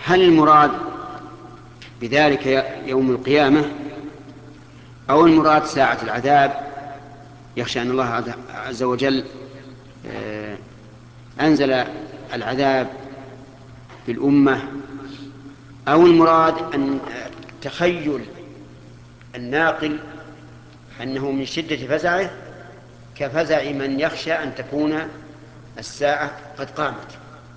هل المراد بذلك يوم القيامة أو المراد ساعة العذاب؟ يخشى أن الله عز وجل أنزل العذاب بالأمة، أو المراد أن تخيل الناقل أنه من شدة فزعه كفزع من يخشى أن تكون الساعة قد قامت.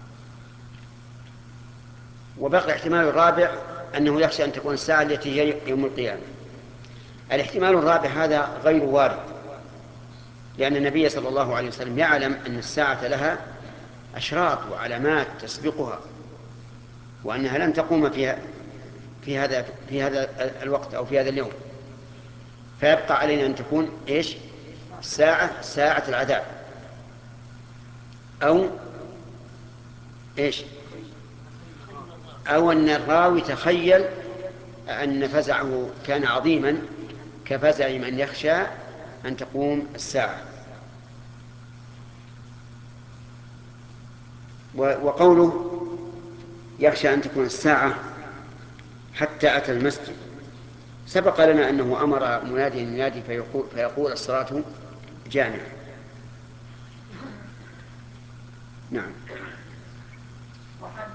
وبقي الاحتمال الرابع أنه يخشى أن تكون الساعة التي هي يوم القيامة. الاحتمال الرابع هذا غير وارد، لأن النبي صلى الله عليه وسلم يعلم أن الساعة لها أشراط وعلامات تسبقها، وأنها لن تقوم في هذا الوقت أو في هذا اليوم. فيبقى علينا أن تكون إيش؟ ساعة العذاب، أو إيش؟ أو أن الراوي تخيل أن فزعه كان عظيما كفزع من يخشى أن تقوم الساعة. وقوله يخشى أن تكون الساعة حتى أتى المسجد، سبق لنا أنه أمر منادي ينادي فيقول الصلاة جامعة. نعم.